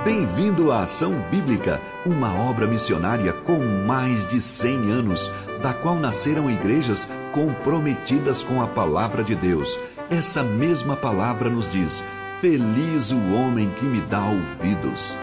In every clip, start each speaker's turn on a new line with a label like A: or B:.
A: Bem-vindo à Ação Bíblica, uma obra missionária com mais de 100 anos, da qual nasceram igrejas comprometidas com a palavra de Deus. Essa mesma palavra nos diz: feliz o homem que me dá ouvidos.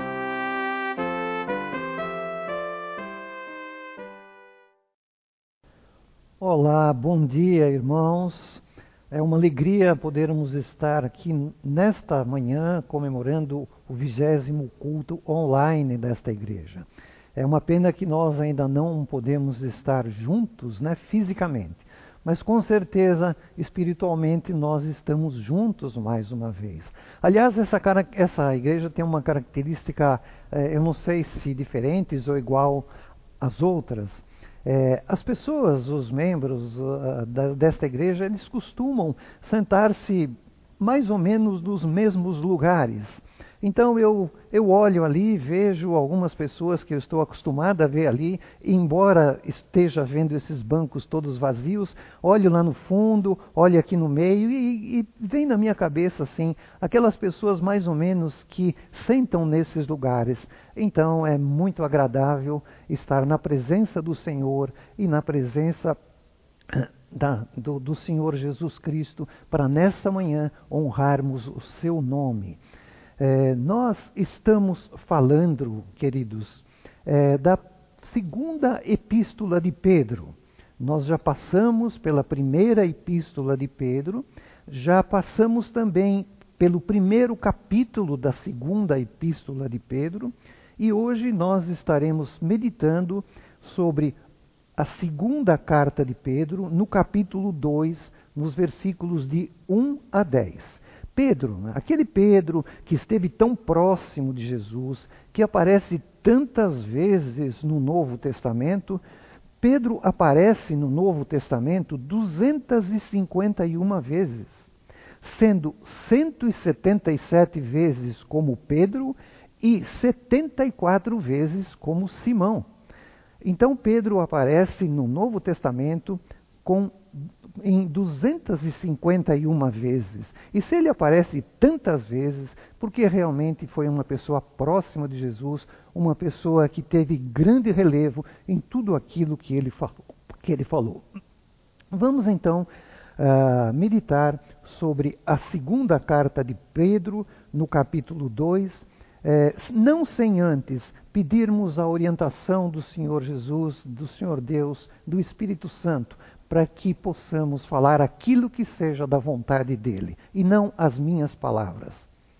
B: Olá, bom dia, irmãos. É uma alegria podermos estar aqui nesta manhã comemorando o 20º culto online desta igreja. É uma pena que nós ainda não podemos estar juntos, fisicamente, mas com certeza, espiritualmente, nós estamos juntos mais uma vez. Aliás, essa igreja tem uma característica, eu não sei se diferentes ou igual às outras. As pessoas, os membros desta igreja, eles costumam sentar-se mais ou menos nos mesmos lugares. Então eu olho ali, vejo algumas pessoas que eu estou acostumado a ver ali, embora esteja vendo esses bancos todos vazios, olho lá no fundo, olho aqui no meio e vem na minha cabeça assim, aquelas pessoas mais ou menos que sentam nesses lugares. Então é muito agradável estar na presença do Senhor e na presença do Senhor Jesus Cristo para nesta manhã honrarmos o seu nome. Nós estamos falando, queridos, da segunda epístola de Pedro. Nós já passamos pela primeira epístola de Pedro, já passamos também pelo primeiro capítulo da segunda epístola de Pedro, e hoje nós estaremos meditando sobre a segunda carta de Pedro, no capítulo 2, nos versículos de 1 a 10. Pedro, aquele Pedro que esteve tão próximo de Jesus, que aparece tantas vezes no Novo Testamento, Pedro aparece no Novo Testamento 251 vezes, sendo 177 vezes como Pedro e 74 vezes como Simão. Então Pedro aparece no Novo Testamento em 251 vezes. E se ele aparece tantas vezes, porque realmente foi uma pessoa próxima de Jesus, uma pessoa que teve grande relevo em tudo aquilo que ele falou. Vamos então meditar sobre a segunda carta de Pedro, no capítulo 2, não sem antes pedirmos a orientação do Senhor Jesus, do Senhor Deus, do Espírito Santo, para que possamos falar aquilo que seja da vontade dele, e não as minhas palavras.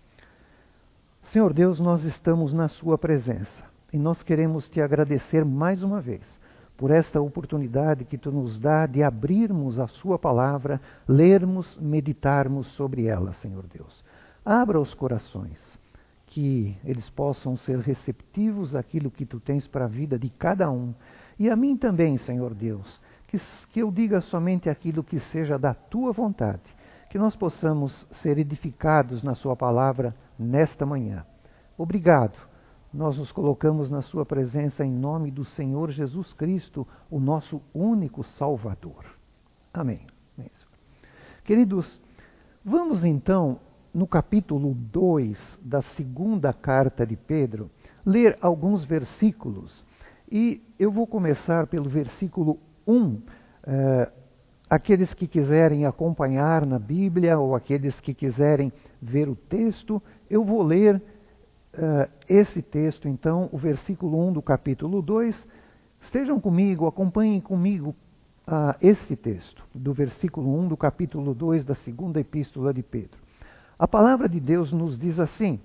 B: Senhor Deus, nós estamos na sua presença, e nós queremos te agradecer mais uma vez, por esta oportunidade que tu nos dá de abrirmos a sua palavra, lermos, meditarmos sobre ela, Senhor Deus. Abra os corações, que eles possam ser receptivos àquilo que tu tens para a vida de cada um, e a mim também, Senhor Deus, que eu diga somente aquilo que seja da tua vontade, que nós possamos ser edificados na sua palavra nesta manhã. Obrigado. Nós nos colocamos na sua presença em nome do Senhor Jesus Cristo, o nosso único Salvador. Amém. Queridos, vamos então, no capítulo 2 da segunda carta de Pedro, ler alguns versículos. E eu vou começar pelo versículo 1. Aqueles que quiserem acompanhar na Bíblia ou aqueles que quiserem ver o texto, eu vou ler esse texto, então, o versículo 1 do capítulo 2. Estejam comigo, acompanhem comigo esse texto, do versículo 1 do capítulo 2 da segunda epístola de Pedro. A palavra de Deus nos diz assim: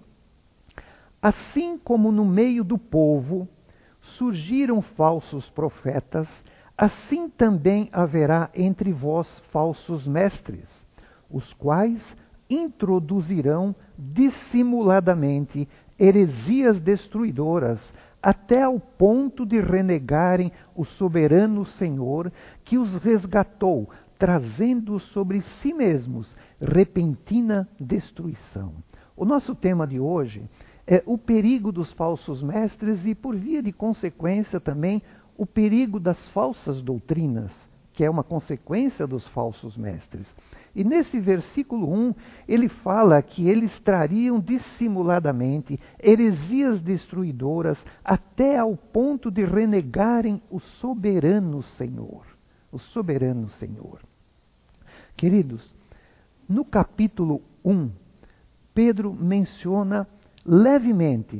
B: assim como no meio do povo surgiram falsos profetas, assim também haverá entre vós falsos mestres, os quais introduzirão dissimuladamente heresias destruidoras, até ao ponto de renegarem o soberano Senhor que os resgatou, trazendo sobre si mesmos repentina destruição. O nosso tema de hoje é o perigo dos falsos mestres e, por via de consequência, também o perigo das falsas doutrinas que é uma consequência dos falsos mestres. E nesse versículo 1, ele fala que eles trariam dissimuladamente heresias destruidoras até ao ponto de renegarem o soberano Senhor. O soberano Senhor. Queridos, no capítulo 1, Pedro menciona levemente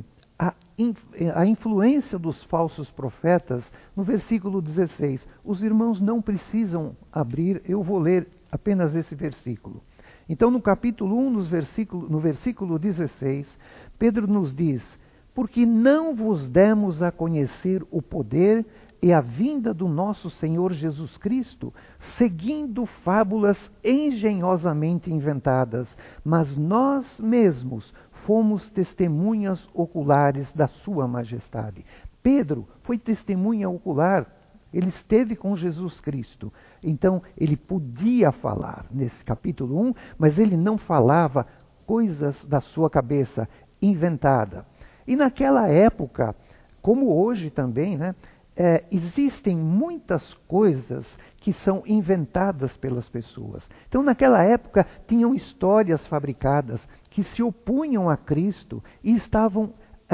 B: a influência dos falsos profetas no versículo 16. Os irmãos não precisam abrir, eu vou ler apenas esse versículo. Então, no capítulo 1, no versículo 16, Pedro nos diz: porque não vos demos a conhecer o poder e a vinda do nosso Senhor Jesus Cristo, seguindo fábulas engenhosamente inventadas, mas nós mesmos fomos testemunhas oculares da sua majestade. Pedro foi testemunha ocular, ele esteve com Jesus Cristo. Então, ele podia falar nesse capítulo 1, mas ele não falava coisas da sua cabeça, inventada. E naquela época, como hoje também, né, existem muitas coisas que são inventadas pelas pessoas. Então, naquela época, tinham histórias fabricadas que se opunham a Cristo e estavam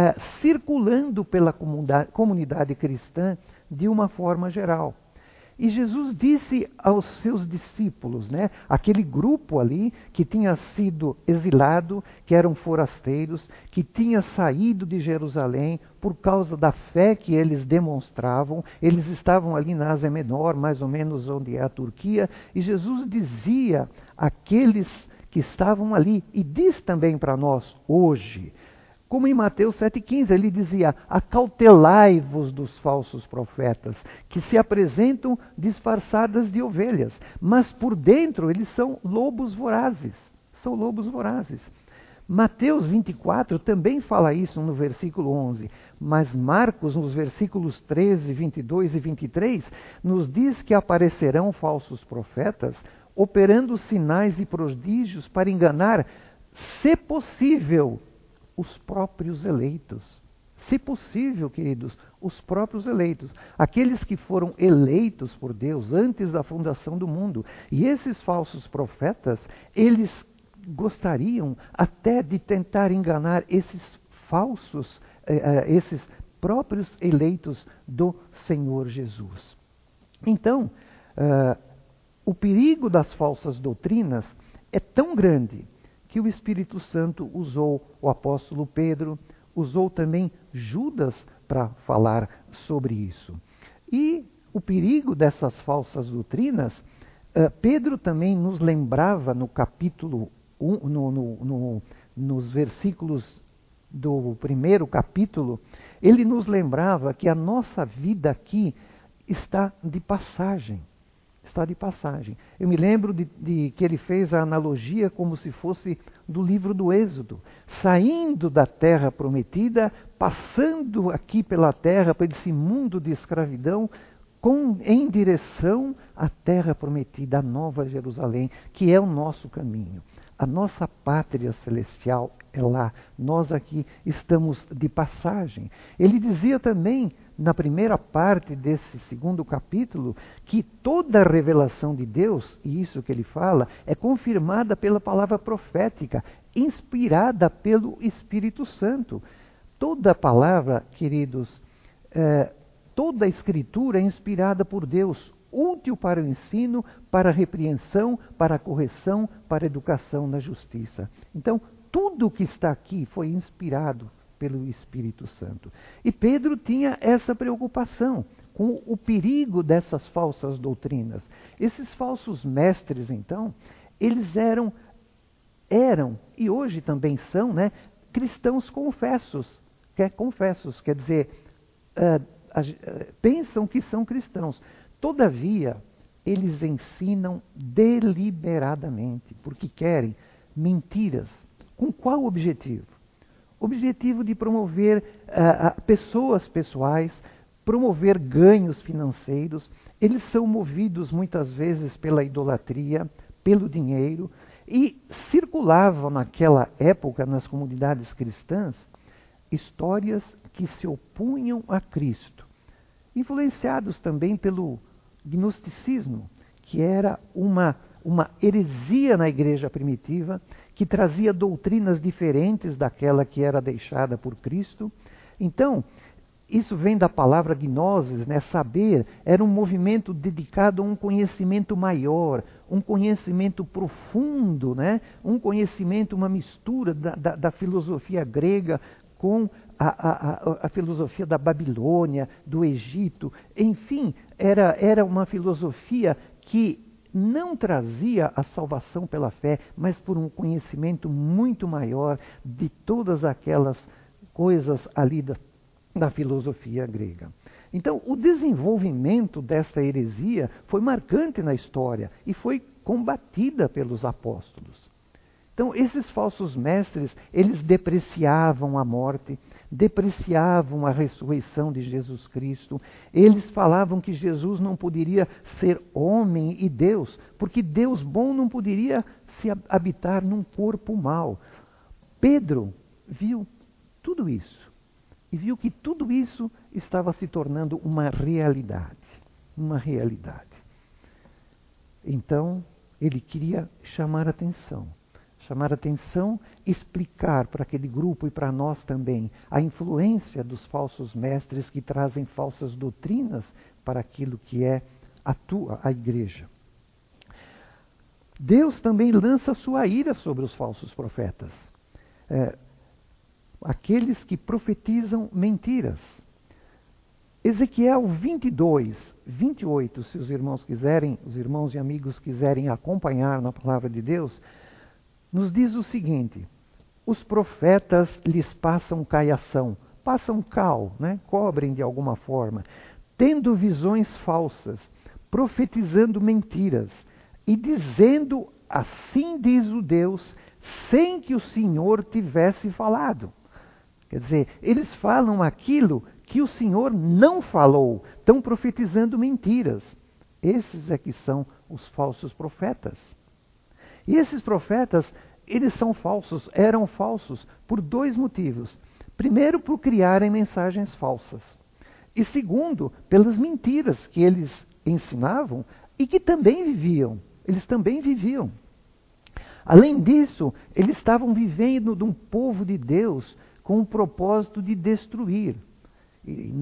B: circulando pela comunidade cristã de uma forma geral. E Jesus disse aos seus discípulos, né, aquele grupo ali que tinha sido exilado, que eram forasteiros, que tinha saído de Jerusalém por causa da fé que eles demonstravam, eles estavam ali na Ásia Menor, mais ou menos onde é a Turquia, e Jesus dizia àqueles que estavam ali, e diz também para nós hoje, como em Mateus 7,15, ele dizia: acautelai-vos dos falsos profetas, que se apresentam disfarçadas de ovelhas, mas por dentro eles são lobos vorazes. São lobos vorazes. Mateus 24 também fala isso no versículo 11, mas Marcos, nos versículos 13, 22 e 23, nos diz que aparecerão falsos profetas, operando sinais e prodígios para enganar, se possível, os próprios eleitos. Se possível, queridos, os próprios eleitos. Aqueles que foram eleitos por Deus antes da fundação do mundo. E esses falsos profetas, eles gostariam até de tentar enganar esses falsos, esses próprios eleitos do Senhor Jesus. Então, o perigo das falsas doutrinas é tão grande que o Espírito Santo usou o apóstolo Pedro, usou também Judas para falar sobre isso. E o perigo dessas falsas doutrinas, Pedro também nos lembrava no capítulo 1, nos versículos do primeiro capítulo, ele nos lembrava que a nossa vida aqui está de passagem. Está de passagem. Eu me lembro de que ele fez a analogia como se fosse do livro do Êxodo, saindo da terra prometida, passando aqui pela terra, por esse mundo de escravidão, em direção à terra prometida, a Nova Jerusalém, que é o nosso caminho. A nossa pátria celestial é lá. Nós aqui estamos de passagem. Ele dizia também, na primeira parte desse segundo capítulo, que toda a revelação de Deus, e isso que ele fala, é confirmada pela palavra profética, inspirada pelo Espírito Santo. Toda a palavra, queridos, toda a Escritura é inspirada por Deus, útil para o ensino, para a repreensão, para a correção, para a educação na justiça. Então, tudo o que está aqui foi inspirado pelo Espírito Santo. E Pedro tinha essa preocupação com o perigo dessas falsas doutrinas. Esses falsos mestres, então, eles eram e hoje também são, né, cristãos confessos. Confessos, quer dizer, pensam que são cristãos. Todavia, eles ensinam deliberadamente, porque querem mentiras. Com qual objetivo? Objetivo de promover pessoas pessoais, promover ganhos financeiros. Eles são movidos muitas vezes pela idolatria, pelo dinheiro, e circulavam naquela época nas comunidades cristãs histórias que se opunham a Cristo, influenciados também pelo gnosticismo, que era uma heresia na igreja primitiva, que trazia doutrinas diferentes daquela que era deixada por Cristo. Então, isso vem da palavra gnosis, né? Saber, era um movimento dedicado a um conhecimento maior, um conhecimento profundo, né? Um conhecimento, uma mistura da filosofia grega com a filosofia da Babilônia, do Egito. Enfim, era uma filosofia que não trazia a salvação pela fé, mas por um conhecimento muito maior de todas aquelas coisas ali da filosofia grega. Então, o desenvolvimento desta heresia foi marcante na história e foi combatida pelos apóstolos. Então, esses falsos mestres, eles depreciavam a morte, depreciavam a ressurreição de Jesus Cristo. Eles falavam que Jesus não poderia ser homem e Deus, porque Deus bom não poderia se habitar num corpo mau. Pedro viu tudo isso e viu que tudo isso estava se tornando uma realidade. Uma realidade. Então, ele queria chamar atenção, explicar para aquele grupo e para nós também a influência dos falsos mestres que trazem falsas doutrinas para aquilo que é a igreja. Deus também lança sua ira sobre os falsos profetas. Aqueles que profetizam mentiras. Ezequiel 22, 28, se os irmãos e amigos quiserem acompanhar na palavra de Deus, nos diz o seguinte: os profetas lhes passam caiação, passam cal, né? Cobrem de alguma forma, tendo visões falsas, profetizando mentiras e dizendo, assim diz o Deus, sem que o Senhor tivesse falado. Quer dizer, eles falam aquilo que o Senhor não falou, estão profetizando mentiras. Esses é que são os falsos profetas. E esses profetas, eles são falsos, eram falsos por dois motivos. Primeiro, por criarem mensagens falsas. E segundo, pelas mentiras que eles ensinavam e que também viviam. Eles também viviam. Além disso, eles estavam vivendo de um povo de Deus com o propósito de destruir. E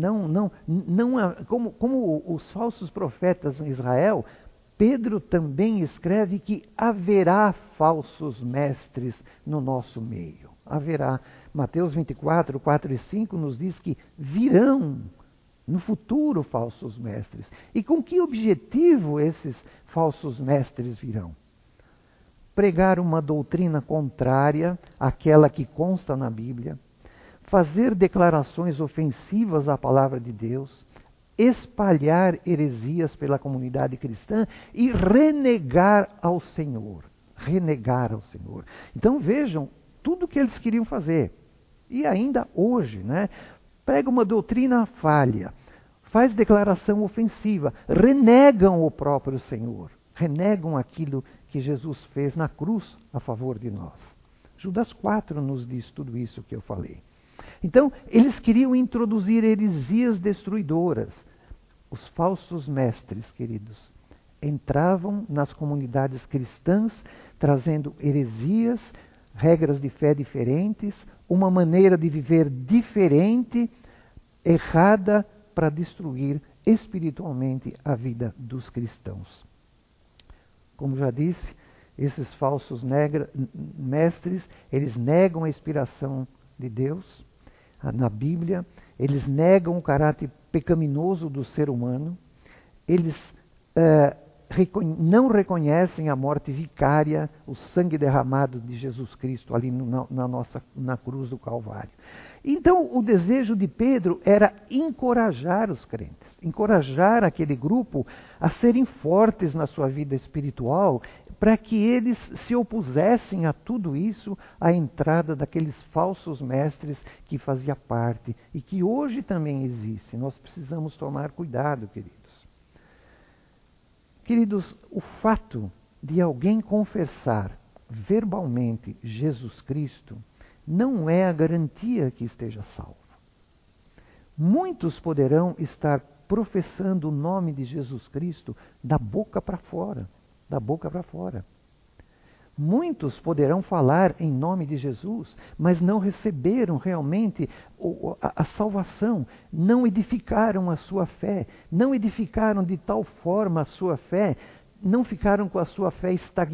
B: como os falsos profetas em Israel, Pedro também escreve que haverá falsos mestres no nosso meio. Haverá. Mateus 24, 4 e 5 nos diz que virão no futuro falsos mestres. E com que objetivo esses falsos mestres virão? Pregar uma doutrina contrária àquela que consta na Bíblia, fazer declarações ofensivas à palavra de Deus, espalhar heresias pela comunidade cristã e renegar ao Senhor. Renegar ao Senhor. Então vejam tudo o que eles queriam fazer. E ainda hoje, né? Prega uma doutrina falha, faz declaração ofensiva, renegam o próprio Senhor, renegam aquilo que Jesus fez na cruz a favor de nós. Judas 4 nos diz tudo isso que eu falei. Então, eles queriam introduzir heresias destruidoras. Os falsos mestres, queridos, entravam nas comunidades cristãs trazendo heresias, regras de fé diferentes, uma maneira de viver diferente, errada, para destruir espiritualmente a vida dos cristãos. Como já disse, esses falsos mestres, eles negam a inspiração de Deus na Bíblia, eles negam o caráter pecaminoso do ser humano, eles não reconhecem a morte vicária, o sangue derramado de Jesus Cristo ali na cruz do Calvário. Então, o desejo de Pedro era encorajar os crentes, encorajar aquele grupo a serem fortes na sua vida espiritual, para que eles se opusessem a tudo isso, à entrada daqueles falsos mestres que fazia parte e que hoje também existe. Nós precisamos tomar cuidado, queridos. Queridos, o fato de alguém confessar verbalmente Jesus Cristo não é a garantia que esteja salvo. Muitos poderão estar professando o nome de Jesus Cristo da boca para fora. Da boca para fora. Muitos poderão falar em nome de Jesus, mas não receberam realmente a salvação, não edificaram a sua fé, não edificaram de tal forma a sua fé, não ficaram com a sua fé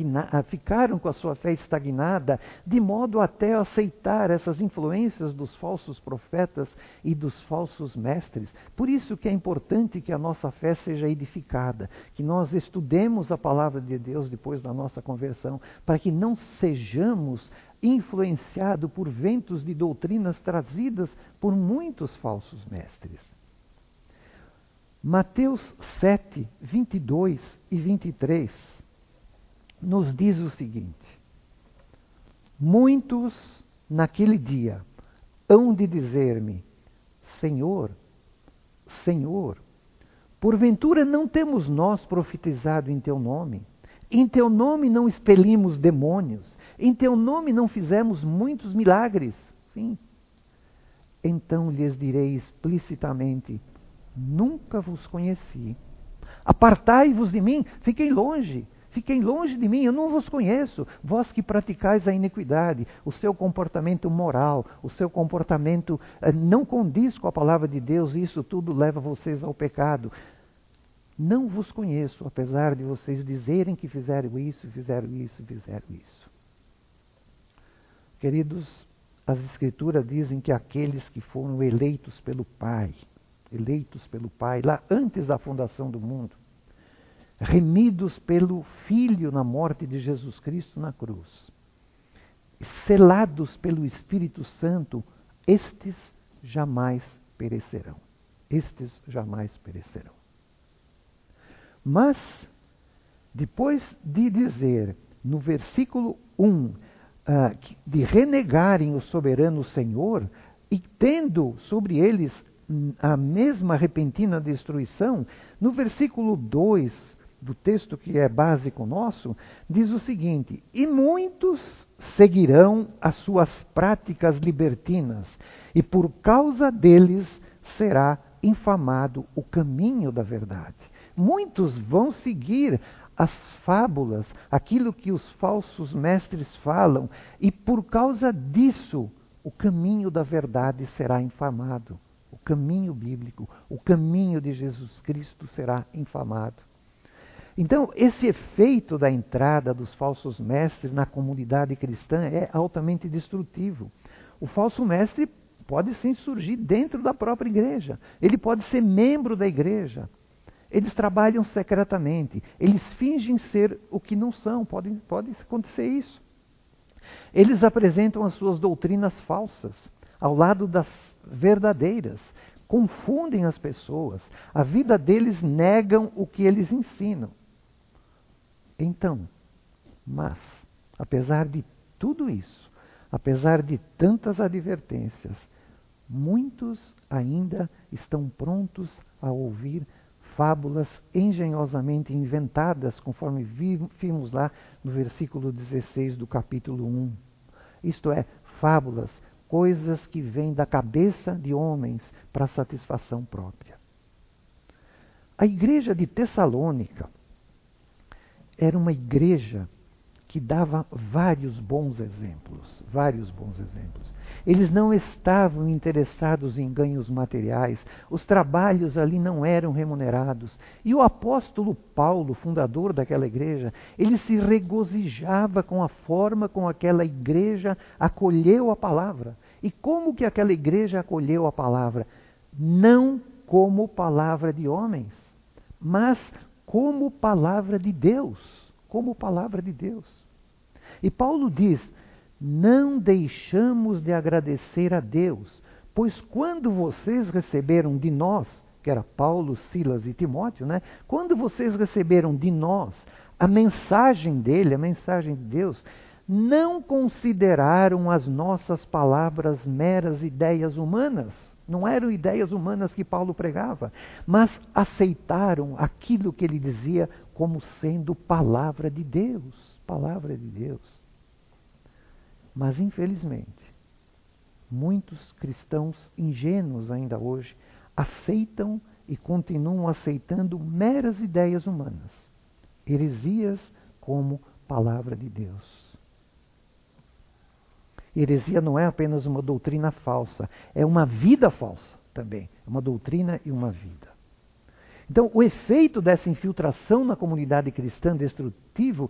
B: estagnada, de modo até aceitar essas influências dos falsos profetas e dos falsos mestres. Por isso que é importante que a nossa fé seja edificada, que nós estudemos a palavra de Deus depois da nossa conversão, para que não sejamos influenciados por ventos de doutrinas trazidas por muitos falsos mestres. Mateus 7, 22 e 23 nos diz o seguinte: muitos naquele dia hão de dizer-me, Senhor, Senhor, porventura não temos nós profetizado em teu nome? Em teu nome não expelimos demônios? Em teu nome não fizemos muitos milagres? Sim. Então lhes direi explicitamente, nunca vos conheci. Apartai-vos de mim, fiquem longe de mim, eu não vos conheço. Vós que praticais a iniquidade, o seu comportamento moral, o seu comportamento não condiz com a palavra de Deus, e isso tudo leva vocês ao pecado. Não vos conheço, apesar de vocês dizerem que fizeram isso, fizeram isso, fizeram isso. Queridos, as Escrituras dizem que aqueles que foram eleitos pelo Pai, lá antes da fundação do mundo, remidos pelo Filho na morte de Jesus Cristo na cruz, selados pelo Espírito Santo, estes jamais perecerão. Estes jamais perecerão. Mas, depois de dizer, no versículo 1, de renegarem o soberano Senhor, e tendo sobre eles a mesma repentina destruição, no versículo 2 do texto que é básico nosso, diz o seguinte: e muitos seguirão as suas práticas libertinas, e por causa deles será infamado o caminho da verdade. Muitos vão seguir as fábulas, aquilo que os falsos mestres falam, e por causa disso o caminho da verdade será infamado. O caminho bíblico, o caminho de Jesus Cristo será infamado. Então, esse efeito da entrada dos falsos mestres na comunidade cristã é altamente destrutivo. O falso mestre pode sim surgir dentro da própria igreja. Ele pode ser membro da igreja. Eles trabalham secretamente. Eles fingem ser o que não são. Pode acontecer isso. Eles apresentam as suas doutrinas falsas ao lado das verdadeiras, confundem as pessoas, a vida deles negam o que eles ensinam. Então, mas, apesar de tudo isso, apesar de tantas advertências, muitos ainda estão prontos a ouvir fábulas engenhosamente inventadas, conforme vimos lá no versículo 16 do capítulo 1. Isto é, fábulas, coisas que vêm da cabeça de homens para satisfação própria. A igreja de Tessalônica era uma igreja que dava vários bons exemplos. Eles não estavam interessados em ganhos materiais, os trabalhos ali não eram remunerados. E o apóstolo Paulo, fundador daquela igreja, ele se regozijava com a forma como aquela igreja acolheu a palavra. E como que aquela igreja acolheu a palavra? Não como palavra de homens, mas como palavra de Deus. Como palavra de Deus. E Paulo diz: não deixamos de agradecer a Deus, pois quando vocês receberam de nós, que era Paulo, Silas e Timóteo, né? Quando vocês receberam de nós a mensagem dele, a mensagem de Deus, não consideraram as nossas palavras meras ideias humanas. Não eram ideias humanas que Paulo pregava, mas aceitaram aquilo que ele dizia como sendo palavra de Deus. Palavra de Deus. Mas, infelizmente, muitos cristãos ingênuos ainda hoje aceitam e continuam aceitando meras ideias humanas, heresias como palavra de Deus. Heresia não é apenas uma doutrina falsa, é uma vida falsa também. É uma doutrina e uma vida. Então, o efeito dessa infiltração na comunidade cristã destrutivo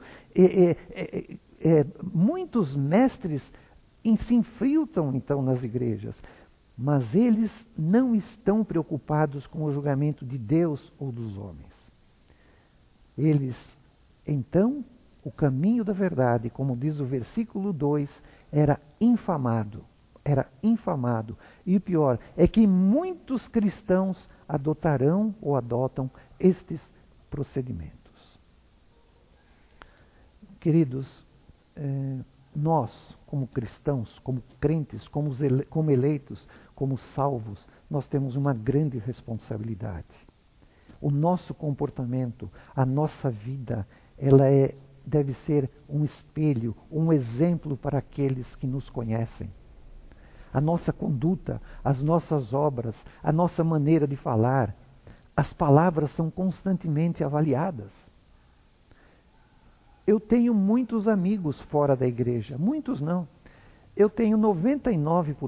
B: muitos mestres se infiltram então nas igrejas, mas eles não estão preocupados com o julgamento de Deus ou dos homens. Eles, então, o caminho da verdade, como diz o versículo 2, era infamado. Era infamado. E o pior é que muitos cristãos adotarão ou adotam estes procedimentos. Queridos, nós, como cristãos, como crentes, como eleitos, como salvos, nós temos uma grande responsabilidade. O nosso comportamento, a nossa vida, deve ser um espelho, um exemplo para aqueles que nos conhecem. A nossa conduta, as nossas obras, a nossa maneira de falar, as palavras são constantemente avaliadas. Eu tenho muitos amigos fora da igreja, muitos não. Eu tenho 99%,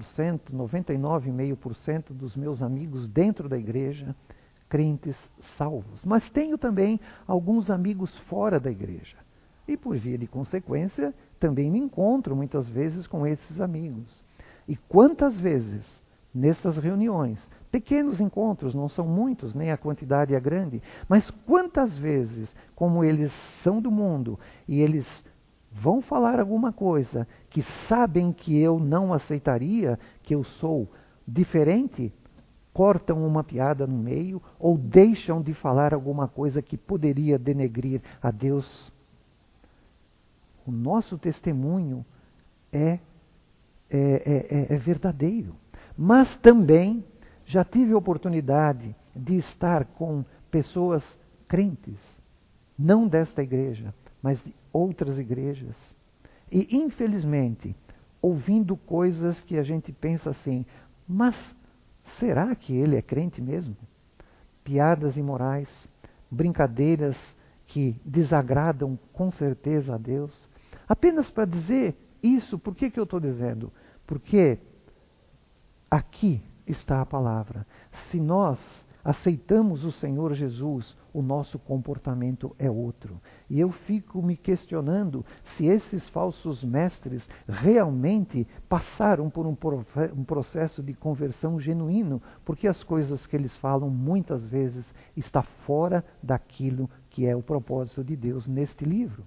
B: 99,5% dos meus amigos dentro da igreja, crentes salvos. Mas tenho também alguns amigos fora da igreja. E por via de consequência, também me encontro muitas vezes com esses amigos. E quantas vezes, nessas reuniões, pequenos encontros, não são muitos, nem a quantidade é grande, mas quantas vezes, como eles são do mundo e eles vão falar alguma coisa que sabem que eu não aceitaria, que eu sou diferente, cortam uma piada no meio ou deixam de falar alguma coisa que poderia denegrir a Deus. O nosso testemunho é verdadeiro. Mas também já tive a oportunidade de estar com pessoas crentes, não desta igreja, mas de outras igrejas. E, infelizmente, ouvindo coisas que a gente pensa assim, mas será que ele é crente mesmo? Piadas imorais, brincadeiras que desagradam com certeza a Deus. Apenas para dizer isso, por que eu estou dizendo? Porque aqui está a palavra. Se nós aceitamos o Senhor Jesus, o nosso comportamento é outro. E eu fico me questionando se esses falsos mestres realmente passaram por um processo de conversão genuíno, porque as coisas que eles falam muitas vezes está fora daquilo que é o propósito de Deus neste livro.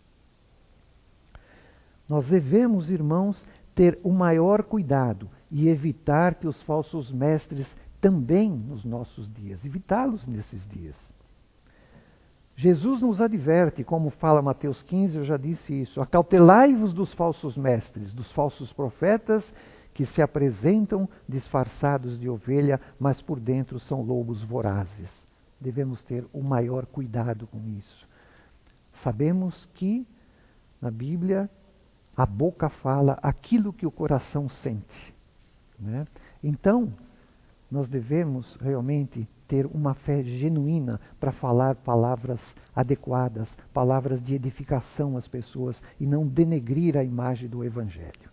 B: Nós devemos, irmãos, ter o maior cuidado e evitar que os falsos mestres também nos nossos dias, evitá-los nesses dias. Jesus nos adverte, como fala Mateus 15, eu já disse isso, acautelai-vos dos falsos mestres, dos falsos profetas que se apresentam disfarçados de ovelha, mas por dentro são lobos vorazes. Devemos ter o maior cuidado com isso. Sabemos que na Bíblia a boca fala aquilo que o coração sente, né? Então, nós devemos realmente ter uma fé genuína para falar palavras adequadas, palavras de edificação às pessoas e não denegrir a imagem do Evangelho.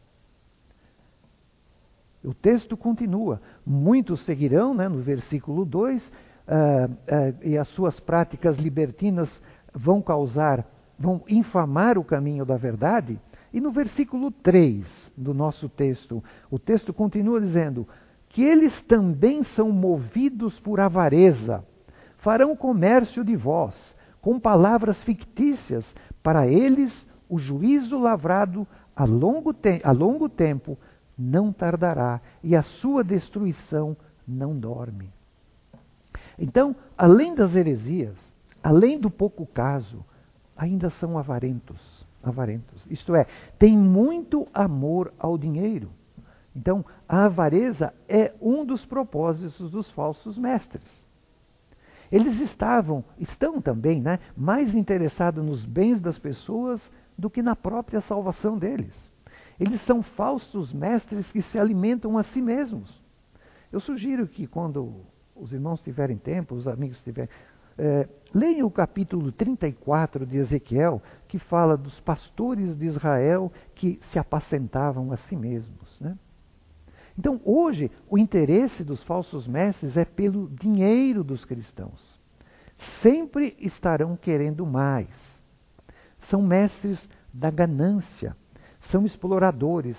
B: O texto continua. Muitos seguirão, né, no versículo 2, e as suas práticas libertinas vão infamar o caminho da verdade. E no versículo 3 do nosso texto, o texto continua dizendo que eles também são movidos por avareza, farão comércio de vós, com palavras fictícias, para eles o juízo lavrado a longo tempo não tardará, e a sua destruição não dorme. Então, além das heresias, além do pouco caso, ainda são avarentos. Isto é, tem muito amor ao dinheiro. Então, a avareza é um dos propósitos dos falsos mestres. Eles estão também, né, mais interessados nos bens das pessoas do que na própria salvação deles. Eles são falsos mestres que se alimentam a si mesmos. Eu sugiro que quando os irmãos tiverem tempo, os amigos tiverem, leiam o capítulo 34 de Ezequiel, que fala dos pastores de Israel que se apacentavam a si mesmos, né? Então, hoje, o interesse dos falsos mestres é pelo dinheiro dos cristãos. Sempre estarão querendo mais. São mestres da ganância, são exploradores,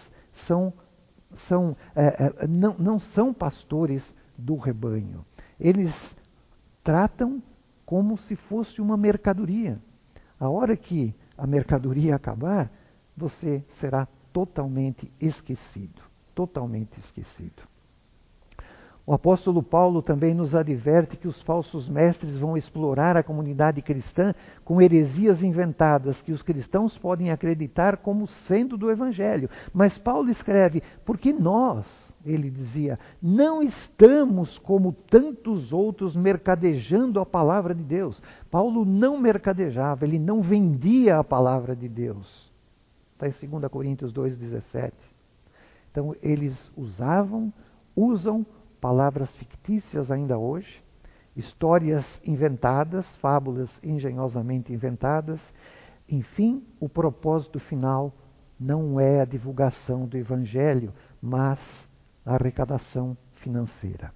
B: não são pastores do rebanho. Eles tratam como se fosse uma mercadoria. A hora que a mercadoria acabar, você será totalmente esquecido. Totalmente esquecido. O apóstolo Paulo também nos adverte que os falsos mestres vão explorar a comunidade cristã com heresias inventadas que os cristãos podem acreditar como sendo do Evangelho. Mas Paulo escreve, porque nós, ele dizia, não estamos como tantos outros mercadejando a palavra de Deus. Paulo não mercadejava, ele não vendia a palavra de Deus. Está em 2 Coríntios 2,17. Então, eles usam palavras fictícias ainda hoje, histórias inventadas, fábulas engenhosamente inventadas. Enfim, o propósito final não é a divulgação do Evangelho, mas a arrecadação financeira.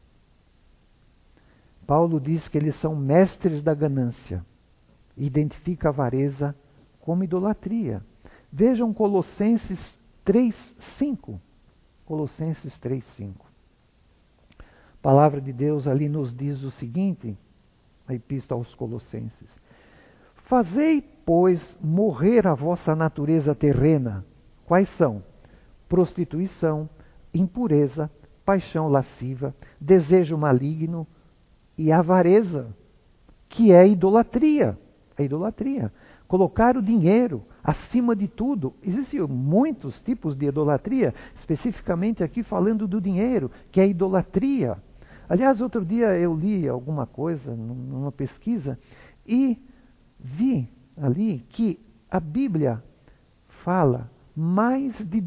B: Paulo diz que eles são mestres da ganância. Identifica a avareza como idolatria. Vejam Colossenses 3:5. Colossenses 3:5. A palavra de Deus ali nos diz o seguinte, a epístola aos Colossenses. Fazei, pois, morrer a vossa natureza terrena. Quais são? Prostituição, impureza, paixão lasciva, desejo maligno e avareza, que é idolatria. A idolatria. Colocar o dinheiro acima de tudo. Existem muitos tipos de idolatria, especificamente aqui falando do dinheiro, que é idolatria. Aliás, outro dia eu li alguma coisa numa pesquisa e vi ali que a Bíblia fala mais de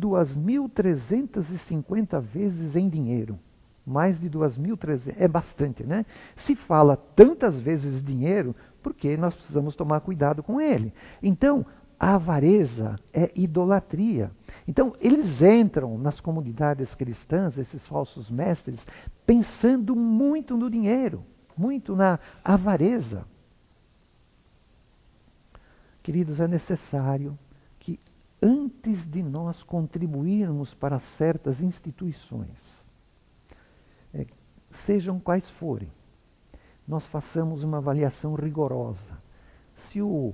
B: 2.350 vezes em dinheiro. Mais de 2.300, é bastante, né? Se fala tantas vezes dinheiro, porque nós precisamos tomar cuidado com ele. Então, a avareza é idolatria. Então, eles entram nas comunidades cristãs, esses falsos mestres, pensando muito no dinheiro, muito na avareza. Queridos, é necessário que antes de nós contribuirmos para certas instituições, sejam quais forem, nós façamos uma avaliação rigorosa. Se o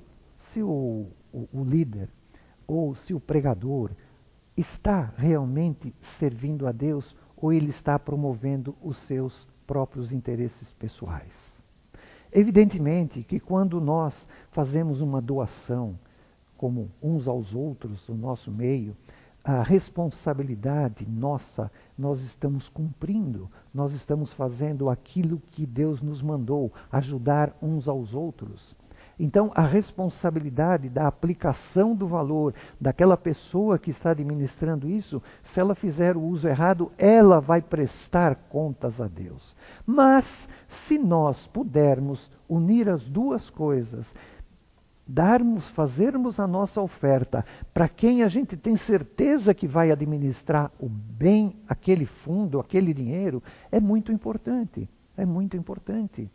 B: líder ou se o pregador está realmente servindo a Deus ou ele está promovendo os seus próprios interesses pessoais. Evidentemente que quando nós fazemos uma doação, como uns aos outros, no nosso meio, a responsabilidade nossa, nós estamos cumprindo, nós estamos fazendo aquilo que Deus nos mandou, ajudar uns aos outros. Então, a responsabilidade da aplicação do valor daquela pessoa que está administrando isso, se ela fizer o uso errado, ela vai prestar contas a Deus. Mas, se nós pudermos unir as duas coisas, fazermos a nossa oferta para quem a gente tem certeza que vai administrar o bem, aquele fundo, aquele dinheiro, é muito importante. É muito importante.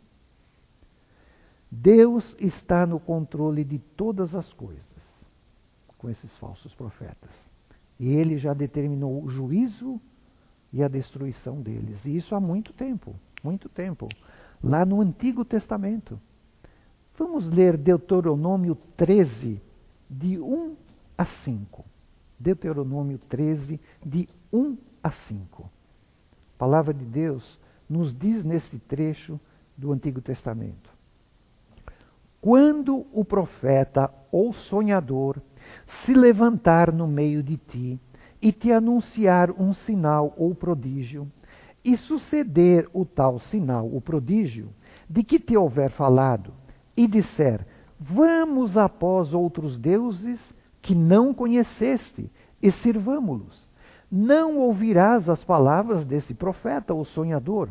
B: Deus está no controle de todas as coisas com esses falsos profetas. E Ele já determinou o juízo e a destruição deles. E isso há muito tempo, lá no Antigo Testamento. Vamos ler Deuteronômio 13, de 1 a 5. Deuteronômio 13, de 1 a 5. A palavra de Deus nos diz nesse trecho do Antigo Testamento. Quando o profeta ou sonhador se levantar no meio de ti e te anunciar um sinal ou prodígio, e suceder o tal sinal, o prodígio, de que te houver falado, e disser, vamos após outros deuses que não conheceste, e sirvamo-los. Não ouvirás as palavras desse profeta ou sonhador,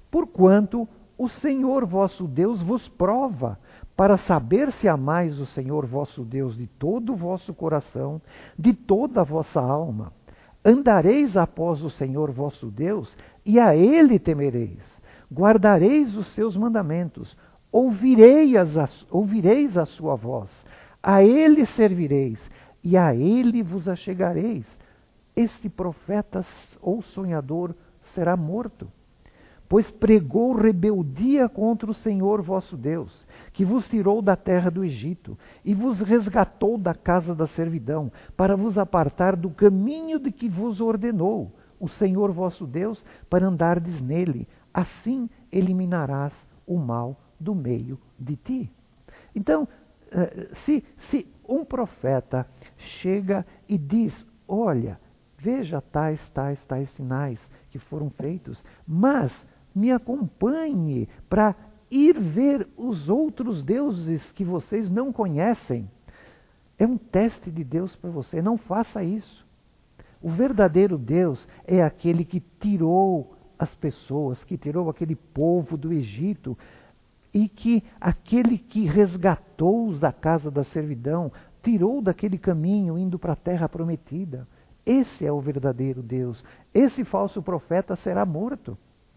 B: Porquanto o Senhor vosso Deus vos prova, para saber se amais o Senhor vosso Deus de todo o vosso coração, de toda a vossa alma. Andareis após o Senhor vosso Deus, e a Ele temereis. Guardareis os seus mandamentos, ouvireis a sua voz, a Ele servireis, e a Ele vos achegareis. Este profeta ou sonhador será morto, pois pregou rebeldia contra o Senhor vosso Deus, que vos tirou da terra do Egito, e vos resgatou da casa da servidão, para vos apartar do caminho de que vos ordenou o Senhor vosso Deus, para andardes nele. Assim eliminarás o mal do meio de ti. Então, se um profeta chega e diz, olha, veja tais sinais que foram feitos, mas me acompanhe para ir ver os outros deuses que vocês não conhecem. É um teste de Deus para você, não faça isso. O verdadeiro Deus é aquele que tirou as pessoas, que tirou aquele povo do Egito, e que aquele que resgatou-os da casa da servidão, tirou daquele caminho indo para a terra prometida. Esse é o verdadeiro Deus. Esse falso profeta será morto.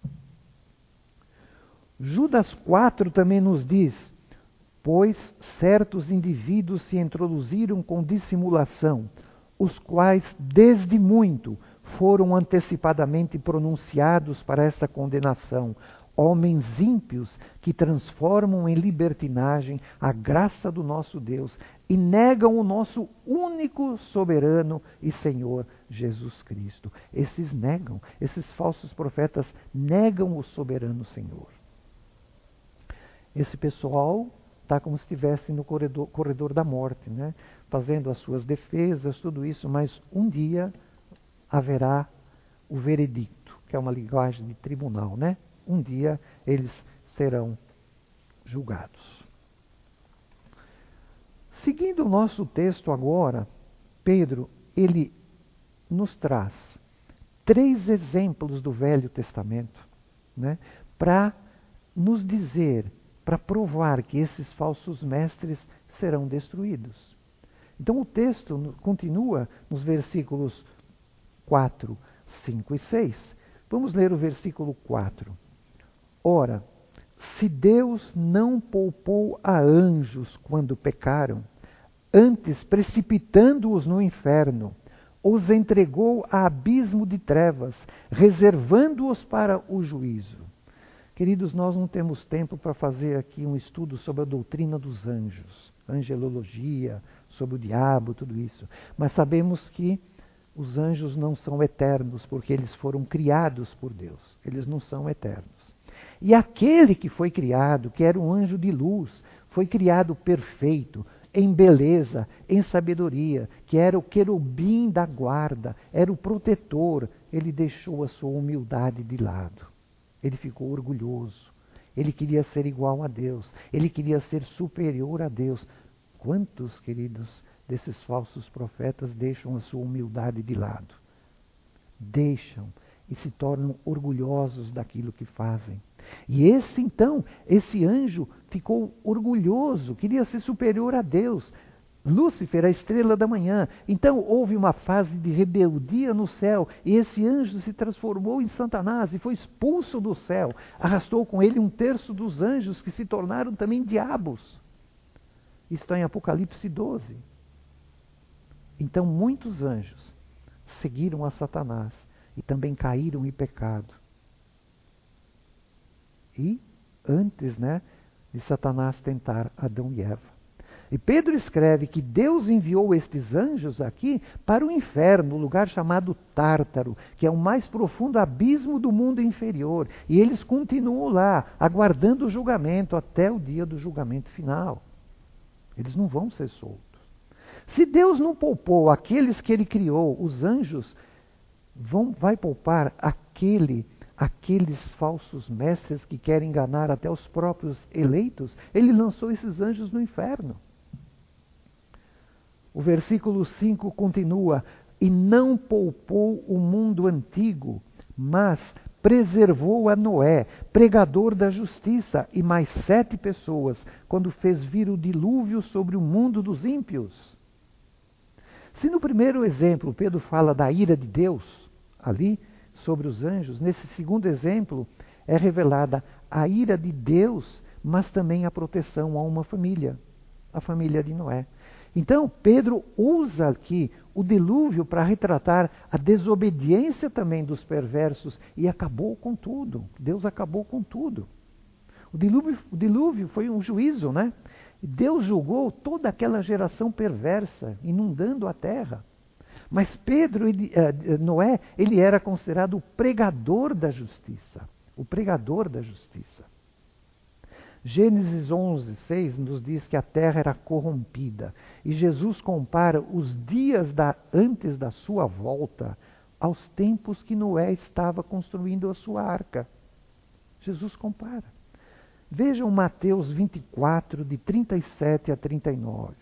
B: Judas 4 também nos diz, pois certos indivíduos se introduziram com dissimulação, os quais desde muito foram antecipadamente pronunciados para essa condenação, homens ímpios que transformam em libertinagem a graça do nosso Deus e negam o nosso único soberano e Senhor Jesus Cristo. Esses falsos profetas negam o soberano Senhor. Esse pessoal está como se estivesse no corredor da morte, né? Fazendo as suas defesas, tudo isso, mas um dia haverá o veredicto, que é uma linguagem de tribunal, né? Um dia eles serão julgados. Seguindo o nosso texto agora, Pedro, ele nos traz 3 exemplos do Velho Testamento, né? Para nos dizer, para provar que esses falsos mestres serão destruídos. Então o texto continua nos versículos 4, 5 e 6. Vamos ler o versículo 4. Ora, se Deus não poupou a anjos quando pecaram, antes precipitando-os no inferno, os entregou a abismo de trevas, reservando-os para o juízo. Queridos, nós não temos tempo para fazer aqui um estudo sobre a doutrina dos anjos, angelologia, sobre o diabo, tudo isso. Mas sabemos que os anjos não são eternos, porque eles foram criados por Deus. Eles não são eternos. E aquele que foi criado, que era um anjo de luz, foi criado perfeito, em beleza, em sabedoria, que era o querubim da guarda, era o protetor. Ele deixou a sua humildade de lado. Ele ficou orgulhoso. Ele queria ser igual a Deus. Ele queria ser superior a Deus. Quantos, queridos, desses falsos profetas deixam a sua humildade de lado? Deixam e se tornam orgulhosos daquilo que fazem. E esse anjo ficou orgulhoso, queria ser superior a Deus. Lúcifer, a estrela da manhã. Então houve uma fase de rebeldia no céu, e esse anjo se transformou em Satanás e foi expulso do céu. Arrastou com ele 1/3 dos anjos, que se tornaram também diabos. Isso está em Apocalipse 12. Então muitos anjos seguiram a Satanás e também caíram em pecado. E antes, de Satanás tentar Adão e Eva. E Pedro escreve que Deus enviou estes anjos aqui para o inferno, um lugar chamado Tártaro, que é o mais profundo abismo do mundo inferior. E eles continuam lá, aguardando o julgamento até o dia do julgamento final. Eles não vão ser soltos. Se Deus não poupou aqueles que Ele criou, os anjos, vai poupar aqueles falsos mestres que querem enganar até os próprios eleitos? Ele lançou esses anjos no inferno. O versículo 5 continua: e não poupou o mundo antigo, mas preservou a Noé, pregador da justiça, e mais 7 pessoas, quando fez vir o dilúvio sobre o mundo dos ímpios. Se no primeiro exemplo Pedro fala da ira de Deus, ali, sobre os anjos, nesse segundo exemplo é revelada a ira de Deus, mas também a proteção a uma família, a família de Noé. Então, Pedro usa aqui o dilúvio para retratar a desobediência também dos perversos e acabou com tudo. Deus acabou com tudo. O dilúvio foi um juízo, né? Deus julgou toda aquela geração perversa, inundando a terra. Mas Noé, ele era considerado o pregador da justiça. O pregador da justiça. Gênesis 11:6 nos diz que a terra era corrompida. E Jesus compara os dias antes da sua volta aos tempos que Noé estava construindo a sua arca. Jesus compara. Vejam Mateus 24, de 37 a 39.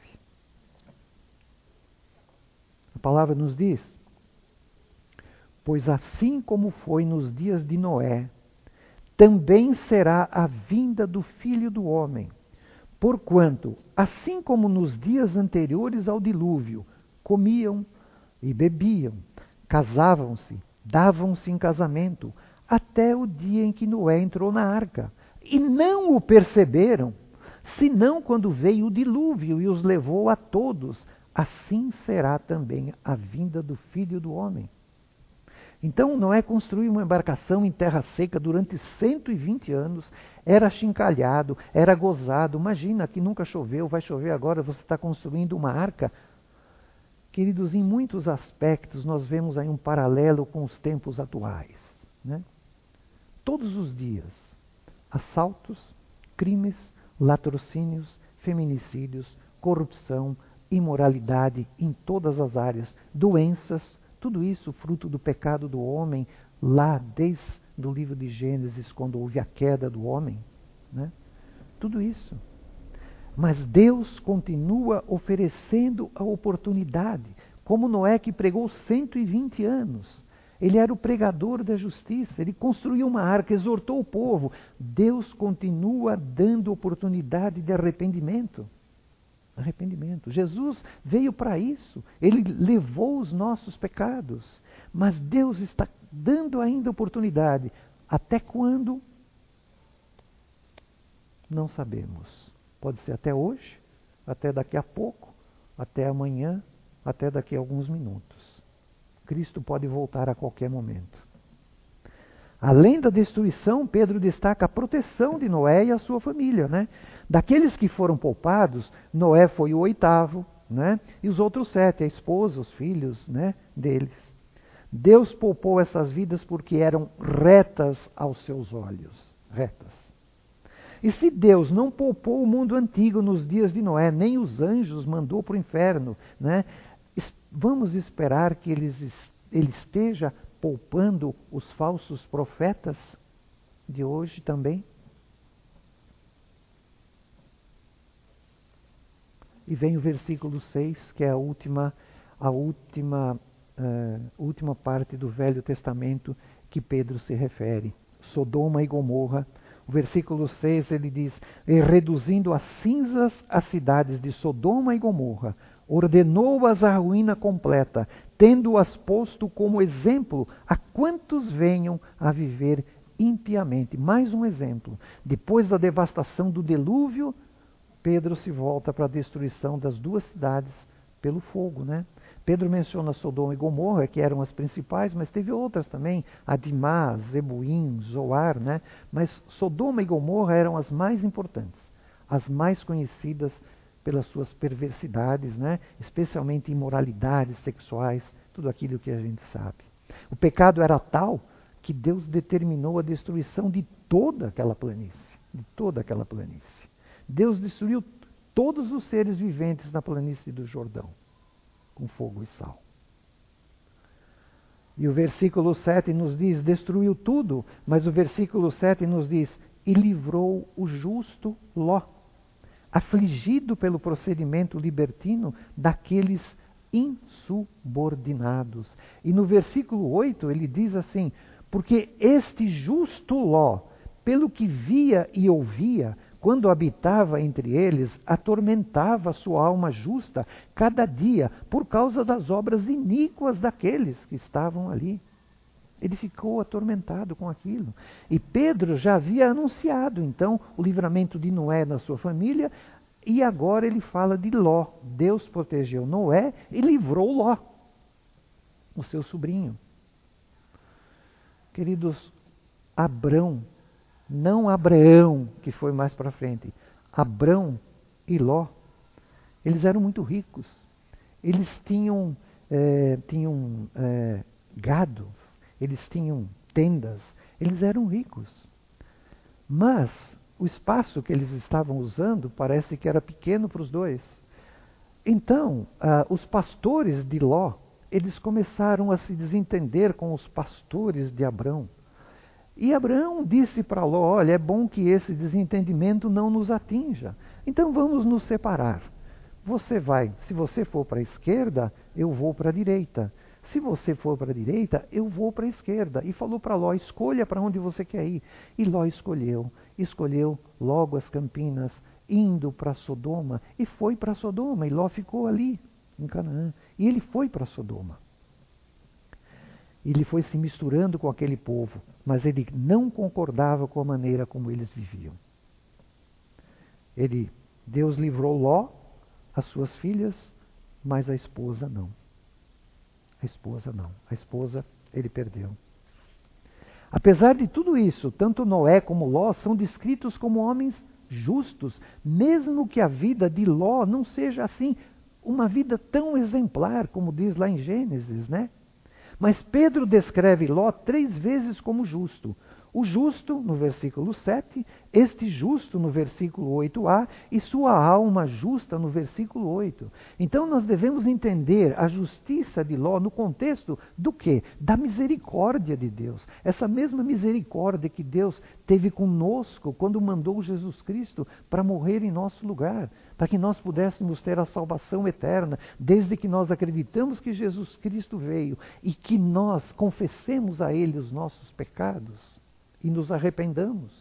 B: A palavra nos diz: pois assim como foi nos dias de Noé, também será a vinda do Filho do Homem. Porquanto, assim como nos dias anteriores ao dilúvio, comiam e bebiam, casavam-se, davam-se em casamento, até o dia em que Noé entrou na arca. E não o perceberam, senão quando veio o dilúvio e os levou a todos. Assim será também a vinda do Filho do Homem. Então Noé construiu uma embarcação em terra seca durante 120 anos, era achincalhado, era gozado. Imagina que nunca choveu, vai chover agora, você está construindo uma arca. Queridos, em muitos aspectos nós vemos aí um paralelo com os tempos atuais, né? Todos os dias, assaltos, crimes, latrocínios, feminicídios, corrupção, imoralidade em todas as áreas, doenças, tudo isso fruto do pecado do homem, lá desde o livro de Gênesis, quando houve a queda do homem, né? Tudo isso. Mas Deus continua oferecendo a oportunidade, como Noé, que pregou 120 anos. Ele era o pregador da justiça, ele construiu uma arca, exortou o povo. Deus continua dando oportunidade de arrependimento. Arrependimento. Jesus veio para isso. Ele levou os nossos pecados. Mas Deus está dando ainda oportunidade. Até quando? Não sabemos. Pode ser até hoje, até daqui a pouco, até amanhã, até daqui a alguns minutos. Cristo pode voltar a qualquer momento. Além da destruição, Pedro destaca a proteção de Noé e a sua família, né? Daqueles que foram poupados, Noé foi o 8º, né? E os outros 7, a esposa, os filhos, né, deles. Deus poupou essas vidas porque eram retas aos seus olhos. Retas. E se Deus não poupou o mundo antigo nos dias de Noé, nem os anjos mandou para o inferno, né? Vamos esperar que ele esteja poupando os falsos profetas de hoje também? E vem o versículo 6, que é a última parte do Velho Testamento que Pedro se refere. Sodoma e Gomorra. O versículo 6 ele diz: e reduzindo a cinzas as cidades de Sodoma e Gomorra, ordenou-as à ruína completa, tendo-as posto como exemplo a quantos venham a viver impiamente. Mais um exemplo. Depois da devastação do dilúvio, Pedro se volta para a destruição das 2 cidades pelo fogo, né? Pedro menciona Sodoma e Gomorra, que eram as principais, mas teve outras também, Adimá, Zeboim, Zoar, né? Mas Sodoma e Gomorra eram as mais importantes, as mais conhecidas pelas suas perversidades, né? Especialmente imoralidades sexuais, tudo aquilo que a gente sabe. O pecado era tal que Deus determinou a destruição de toda aquela planície, de toda aquela planície. Deus destruiu todos os seres viventes na planície do Jordão, com fogo e sal. E o versículo 7 nos diz, destruiu tudo, mas o versículo 7 nos diz, e livrou o justo Ló, afligido pelo procedimento libertino daqueles insubordinados. E no versículo 8 ele diz assim, Porque este justo Ló, pelo que via e ouvia, quando habitava entre eles, atormentava sua alma justa cada dia por causa das obras iníquas daqueles que estavam ali. Ele ficou atormentado com aquilo. E Pedro já havia anunciado, então, o livramento de Noé na sua família, e agora ele fala de Ló. Deus protegeu Noé e livrou Ló, o seu sobrinho. Queridos, Abrão, não Abraão, que foi mais para frente, Abrão e Ló, eles eram muito ricos. Eles tinham gado, eles tinham tendas, eles eram ricos. Mas o espaço que eles estavam usando parece que era pequeno para os dois. Então, os pastores de Ló, eles começaram a se desentender com os pastores de Abrão. E Abraão disse para Ló: olha, é bom que esse desentendimento não nos atinja. Então vamos nos separar. Se você for para a esquerda, eu vou para a direita. Se você for para a direita, eu vou para a esquerda. E falou para Ló: escolha para onde você quer ir. E Ló escolheu logo as campinas, indo para Sodoma, e foi para Sodoma. E Ló ficou ali, em Canaã. E ele foi para Sodoma. Ele foi se misturando com aquele povo, mas ele não concordava com a maneira como eles viviam. Deus livrou Ló, as suas filhas, mas a esposa não. A esposa ele perdeu. Apesar de tudo isso, tanto Noé como Ló são descritos como homens justos, mesmo que a vida de Ló não seja assim uma vida tão exemplar como diz lá em Gênesis, né? Mas Pedro descreve Ló 3 vezes como justo. O justo, no versículo 7, este justo, no versículo 8a, e sua alma justa, no versículo 8. Então nós devemos entender a justiça de Ló no contexto do quê? Da misericórdia de Deus. Essa mesma misericórdia que Deus teve conosco quando mandou Jesus Cristo para morrer em nosso lugar, para que nós pudéssemos ter a salvação eterna, desde que nós acreditamos que Jesus Cristo veio e que nós confessemos a Ele os nossos pecados e nos arrependamos.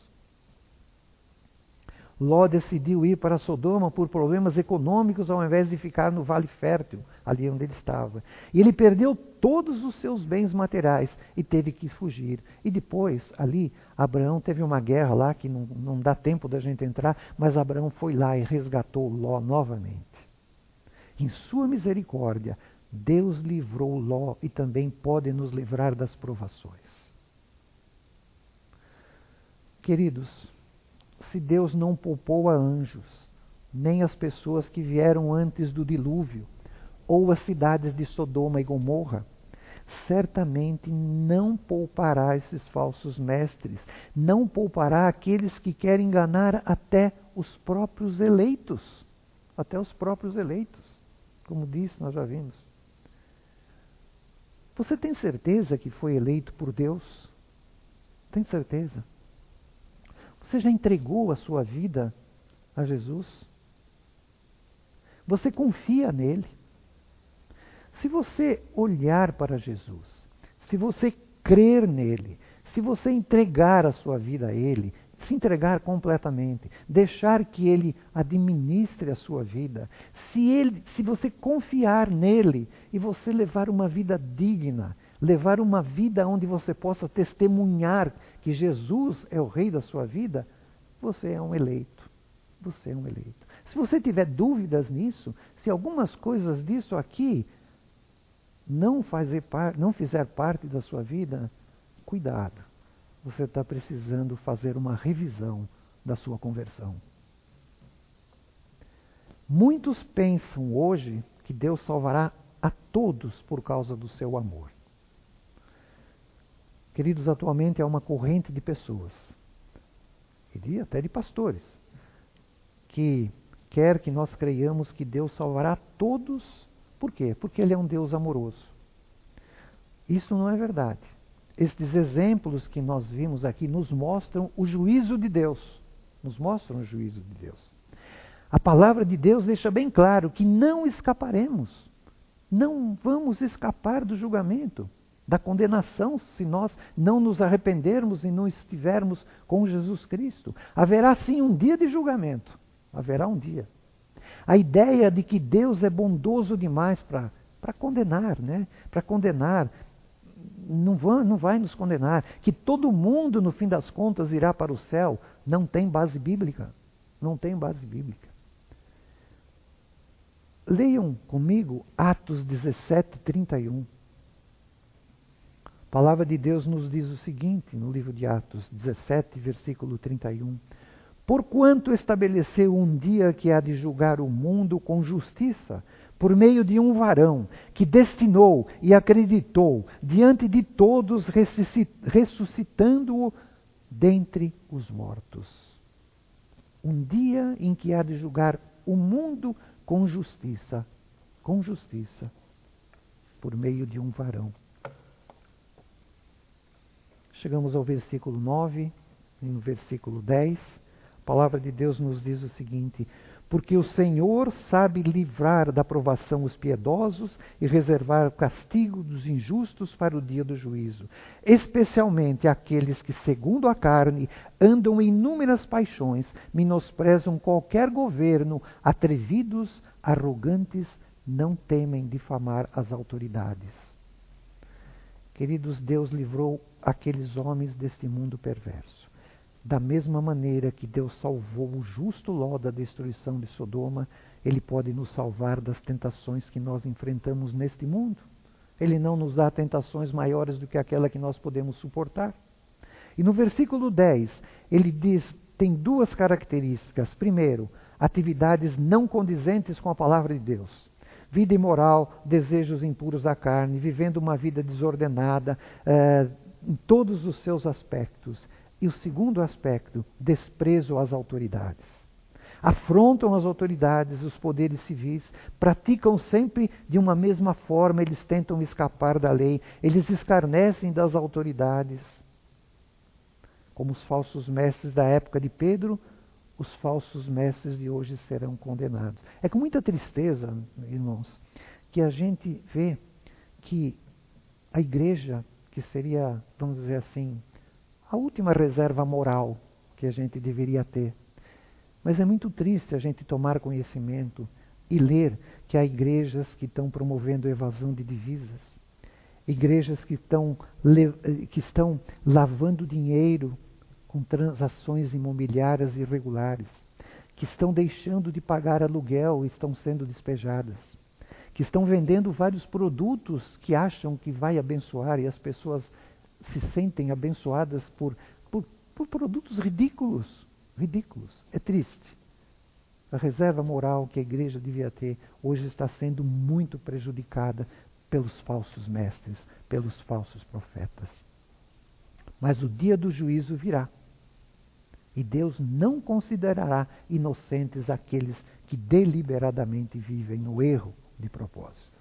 B: Ló decidiu ir para Sodoma por problemas econômicos ao invés de ficar no Vale Fértil, ali onde ele estava. E ele perdeu todos os seus bens materiais e teve que fugir. E depois, ali, Abraão teve uma guerra lá, que não dá tempo da gente entrar, mas Abraão foi lá e resgatou Ló novamente. Em sua misericórdia, Deus livrou Ló e também pode nos livrar das provações. Queridos, se Deus não poupou a anjos, nem as pessoas que vieram antes do dilúvio, ou as cidades de Sodoma e Gomorra, certamente não poupará esses falsos mestres, não poupará aqueles que querem enganar até os próprios eleitos. Até os próprios eleitos, como disse, nós já vimos. Você tem certeza que foi eleito por Deus? Tem certeza? Você já entregou a sua vida a Jesus? Você confia nele? Se você olhar para Jesus, se você crer nele, se você entregar a sua vida a ele, se entregar completamente, deixar que ele administre a sua vida, se você confiar nele e você levar uma vida digna, levar uma vida onde você possa testemunhar que Jesus é o rei da sua vida, você é um eleito. Você é um eleito. Se você tiver dúvidas nisso, se algumas coisas disso aqui não fizer parte da sua vida, cuidado. Você está precisando fazer uma revisão da sua conversão. Muitos pensam hoje que Deus salvará a todos por causa do seu amor. Queridos, atualmente há uma corrente de pessoas, e até de pastores, que quer que nós creiamos que Deus salvará todos. Por quê? Porque Ele é um Deus amoroso. Isso não é verdade. Estes exemplos que nós vimos aqui nos mostram o juízo de Deus. Nos mostram o juízo de Deus. A palavra de Deus deixa bem claro que não escaparemos. Não vamos escapar do julgamento. da condenação se nós não nos arrependermos e não estivermos com Jesus Cristo. Haverá sim um dia de julgamento. Haverá um dia. A ideia de que Deus é bondoso demais para condenar, né? Para condenar, não vai nos condenar. Que todo mundo, no fim das contas, irá para o céu, não tem base bíblica. Não tem base bíblica. Leiam comigo Atos 17:31. A palavra de Deus nos diz o seguinte, no livro de Atos 17, versículo 31. Porquanto estabeleceu um dia que há de julgar o mundo com justiça, por meio de um varão, que destinou e acreditou diante de todos, ressuscitando-o dentre os mortos. Um dia em que há de julgar o mundo com justiça, por meio de um varão. Chegamos ao versículo 9, e no versículo 10, a palavra de Deus nos diz o seguinte: porque o Senhor sabe livrar da provação os piedosos e reservar o castigo dos injustos para o dia do juízo, especialmente aqueles que, segundo a carne, andam em inúmeras paixões, menosprezam qualquer governo, atrevidos, arrogantes, não temem difamar as autoridades. Queridos, Deus livrou aqueles homens deste mundo perverso. Da mesma maneira que Deus salvou o justo Ló da destruição de Sodoma, Ele pode nos salvar das tentações que nós enfrentamos neste mundo. Ele não nos dá tentações maiores do que aquela que nós podemos suportar. E no versículo 10, ele diz, tem duas características. Primeiro, atividades não condizentes com a palavra de Deus. Vida imoral, desejos impuros da carne, vivendo uma vida desordenada em todos os seus aspectos. E o segundo aspecto, desprezo às autoridades. Afrontam as autoridades, os poderes civis, praticam sempre de uma mesma forma, eles tentam escapar da lei, eles escarnecem das autoridades. Como os falsos mestres da época de Pedro, os falsos mestres de hoje serão condenados. É com muita tristeza, irmãos, que a gente vê que a igreja, que seria, vamos dizer assim, a última reserva moral que a gente deveria ter. Mas é muito triste a gente tomar conhecimento e ler que há igrejas que estão promovendo evasão de divisas, igrejas que estão lavando dinheiro com transações imobiliárias irregulares, que estão deixando de pagar aluguel e estão sendo despejadas, que estão vendendo vários produtos que acham que vai abençoar e as pessoas se sentem abençoadas por produtos ridículos. É triste. A reserva moral que a igreja devia ter hoje está sendo muito prejudicada pelos falsos mestres, pelos falsos profetas. Mas o dia do juízo virá. E Deus não considerará inocentes aqueles que deliberadamente vivem no erro de propósito.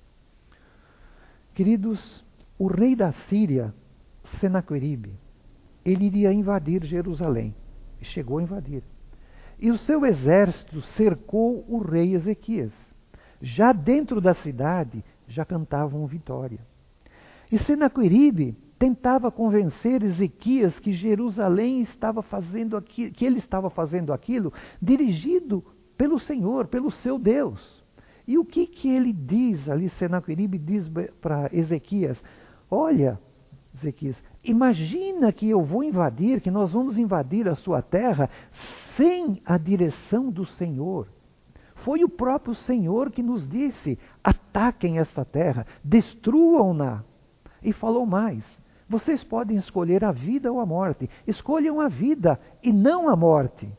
B: Queridos, o rei da Síria, Senaqueribe, ele iria invadir Jerusalém. E chegou a invadir. E o seu exército cercou o rei Ezequias. Já dentro da cidade, já cantavam vitória. E Senaqueribe tentava convencer Ezequias que Jerusalém estava fazendo aquilo, que ele estava fazendo aquilo dirigido pelo Senhor, pelo seu Deus. E o que ele diz ali, Senaqueribe diz para Ezequias: olha, Ezequias, imagina que eu vou invadir, que nós vamos invadir a sua terra sem a direção do Senhor. Foi o próprio Senhor que nos disse: ataquem esta terra, destruam-na. E falou mais: vocês podem escolher a vida ou a morte. Escolham a vida e não a morte.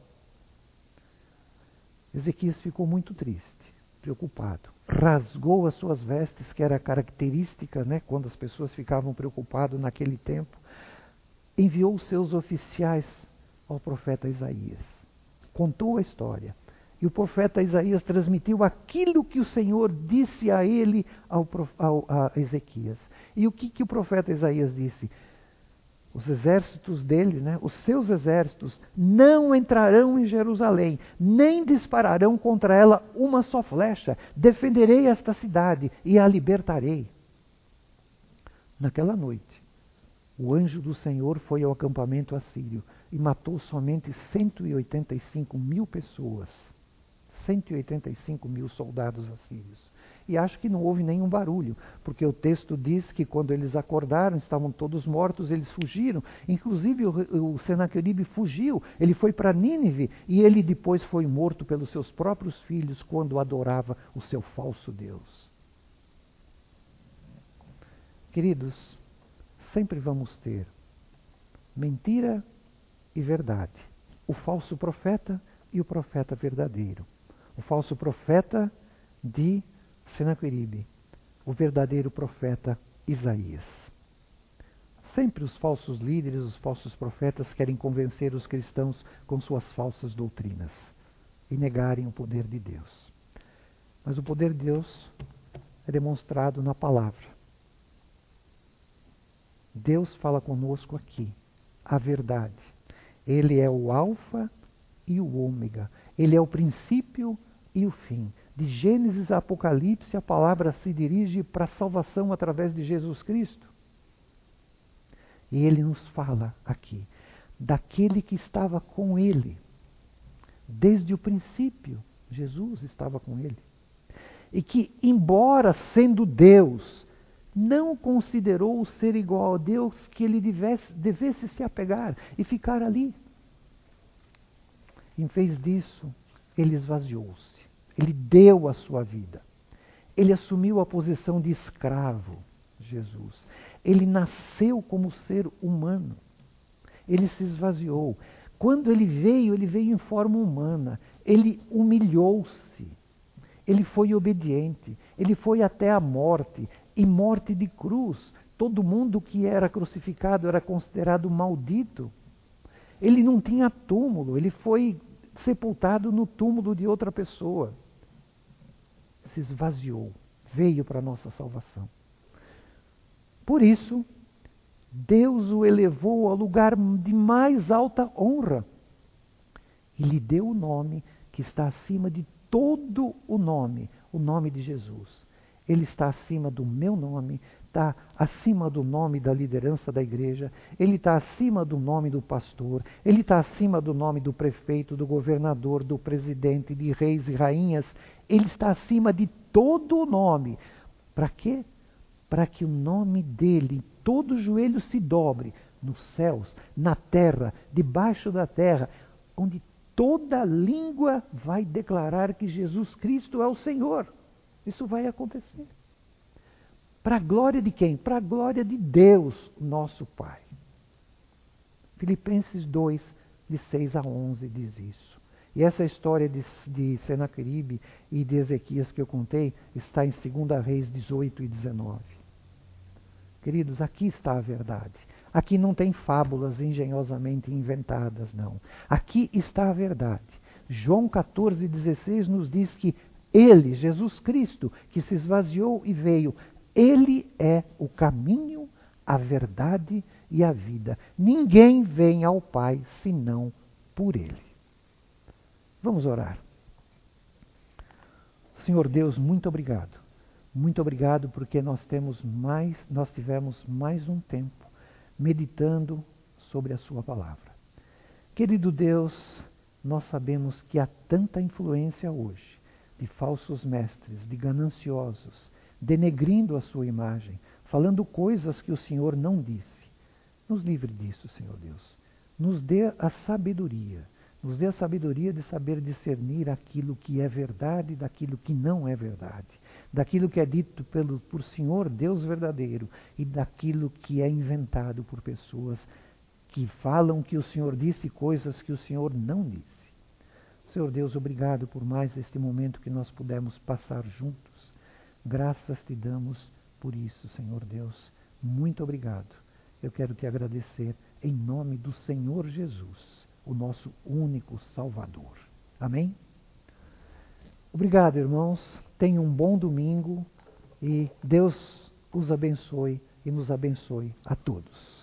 B: Ezequias ficou muito triste, preocupado. Rasgou as suas vestes, que era característica, né, quando as pessoas ficavam preocupadas naquele tempo. Enviou os seus oficiais ao profeta Isaías. Contou a história. E o profeta Isaías transmitiu aquilo que o Senhor disse a ele, a Ezequias. E o que o profeta Isaías disse? Os exércitos dele, né, os seus exércitos, não entrarão em Jerusalém, nem dispararão contra ela uma só flecha. Defenderei esta cidade e a libertarei. Naquela noite, o anjo do Senhor foi ao acampamento assírio e matou somente 185 mil pessoas. 185 mil soldados assírios. E acho que não houve nenhum barulho, porque o texto diz que quando eles acordaram, estavam todos mortos, eles fugiram. Inclusive o Senaqueribe fugiu, ele foi para Nínive e ele depois foi morto pelos seus próprios filhos quando adorava o seu falso Deus. Queridos, sempre vamos ter mentira e verdade. O falso profeta e o profeta verdadeiro. O falso profeta de Senaqueribe, o verdadeiro profeta Isaías. Sempre os falsos líderes, os falsos profetas querem convencer os cristãos com suas falsas doutrinas e negarem o poder de Deus. Mas o poder de Deus é demonstrado na palavra. Deus fala conosco aqui, a verdade. Ele é o alfa e o ômega. Ele é o princípio e o fim. De Gênesis a Apocalipse, a palavra se dirige para a salvação através de Jesus Cristo. E ele nos fala aqui daquele que estava com ele. Desde o princípio, Jesus estava com ele. E que, embora sendo Deus, não considerou o ser igual a Deus que ele devesse se apegar e ficar ali. Em vez disso, ele esvaziou-se. Ele deu a sua vida. Ele assumiu a posição de escravo, Jesus. Ele nasceu como ser humano. Ele se esvaziou. Quando ele veio em forma humana. Ele humilhou-se. Ele foi obediente. Ele foi até a morte. E morte de cruz. Todo mundo que era crucificado era considerado maldito. Ele não tinha túmulo. Ele foi sepultado no túmulo de outra pessoa. Se esvaziou, veio para a nossa salvação. Por isso, Deus o elevou ao lugar de mais alta honra e lhe deu o nome que está acima de todo o nome de Jesus. Ele está acima do meu nome, está acima do nome da liderança da igreja, ele está acima do nome do pastor, ele está acima do nome do prefeito, do governador, do presidente, de reis e rainhas. Ele está acima de todo o nome. Para quê? Para que o nome dele, todo joelho se dobre, nos céus, na terra, debaixo da terra, onde toda língua vai declarar que Jesus Cristo é o Senhor. Isso vai acontecer. Para a glória de quem? Para a glória de Deus, nosso Pai. Filipenses 2, de 6 a 11 diz isso. E essa história de Senaqueribe e de Ezequias que eu contei está em 2 Reis 18 e 19. Queridos, aqui está a verdade. Aqui não tem fábulas engenhosamente inventadas, não. Aqui está a verdade. João 14,16 nos diz que ele, Jesus Cristo, que se esvaziou e veio, ele é o caminho, a verdade e a vida. Ninguém vem ao Pai senão por ele. Vamos orar. Senhor Deus, muito obrigado. Muito obrigado porque nós tivemos mais um tempo meditando sobre a sua palavra. Querido Deus, nós sabemos que há tanta influência hoje de falsos mestres, de gananciosos, denegrindo a sua imagem, falando coisas que o Senhor não disse. Nos livre disso, Senhor Deus. Nos dê a sabedoria. Nos dê a sabedoria de saber discernir aquilo que é verdade daquilo que não é verdade. Daquilo que é dito por Senhor Deus verdadeiro e daquilo que é inventado por pessoas que falam que o Senhor disse coisas que o Senhor não disse. Senhor Deus, obrigado por mais este momento que nós pudemos passar juntos. Graças te damos por isso, Senhor Deus. Muito obrigado. Eu quero te agradecer em nome do Senhor Jesus, o nosso único Salvador. Amém? Obrigado, irmãos. Tenham um bom domingo e Deus os abençoe e nos abençoe a todos.